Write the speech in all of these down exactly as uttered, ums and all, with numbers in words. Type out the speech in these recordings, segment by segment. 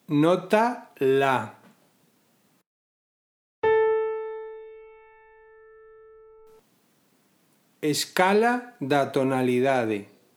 Nota La. Escala da tonalidade.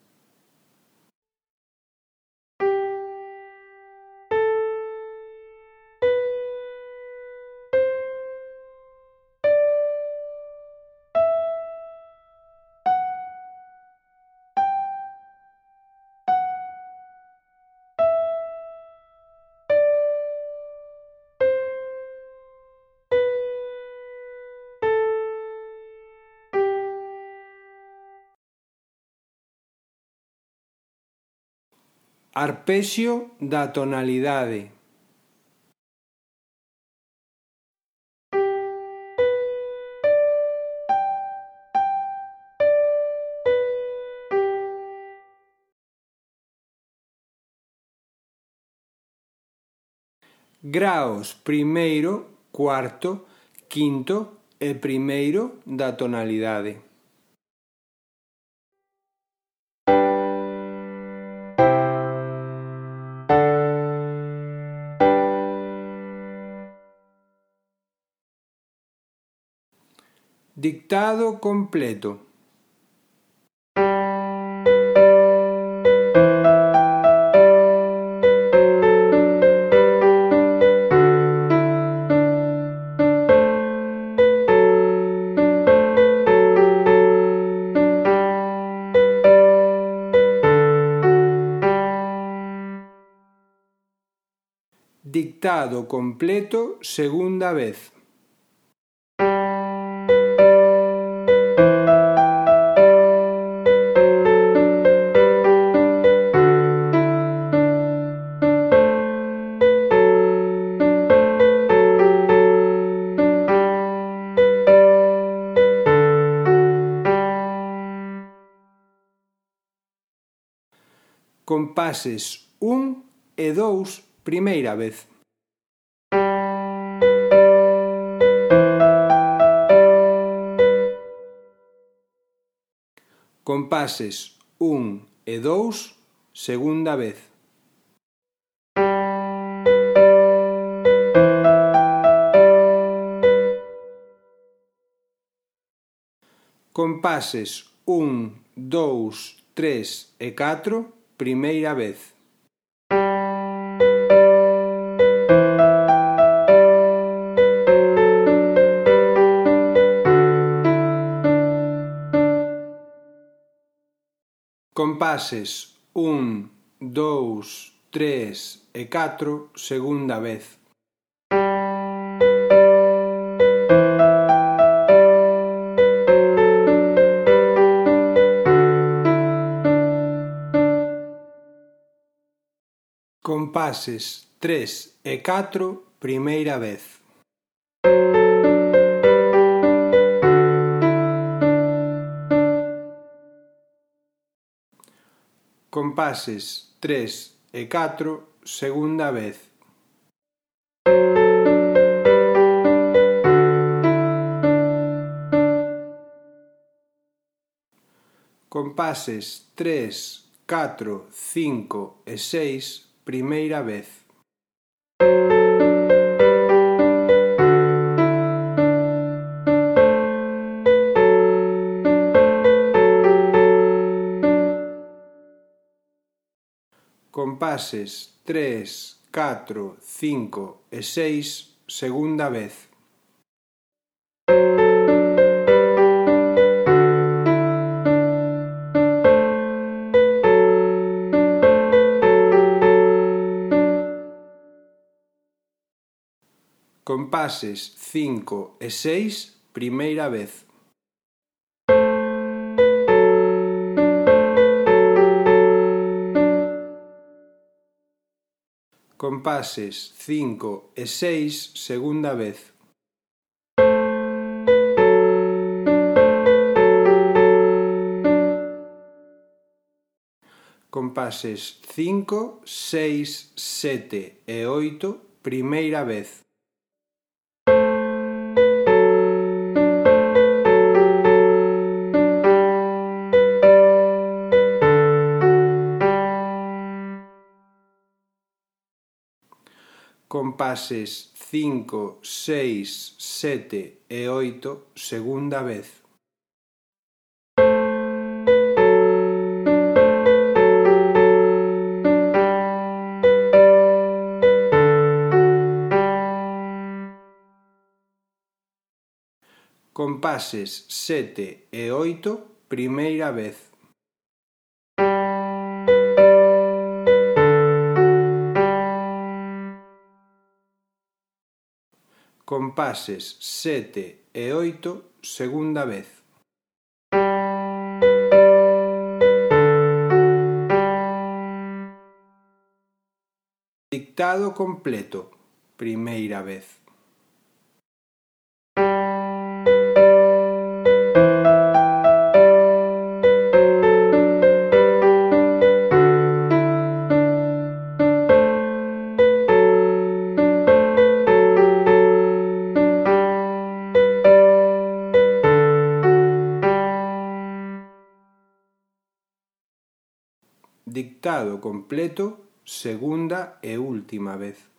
Arpexio da tonalidade. Graos primeiro, cuarto, quinto e primeiro da tonalidade. Dictado completo. Dictado completo segunda vez. Compases un e dous primeira vez. Compases un e dous segunda vez. Compases un, dous, tres e catro primeira vez. Compases un, dous, tres e catro segunda vez. Compases tres e catro primeira vez. Compases tres e catro segunda vez. Compases tres, catro, cinco e seis primeira vez. Compases tres, catro, cinco e seis segunda vez. Compases cinco e seis primeira vez. Compases cinco e seis segunda vez. Compases cinco, seis, sete e oito primeira vez. Compases cinco, seis, sete e oito, segunda vez. Compases sete e oito, primeira vez. Compases sete e oito, segunda vez. Dictado completo, primeira vez. Dictado completo, segunda e última vez.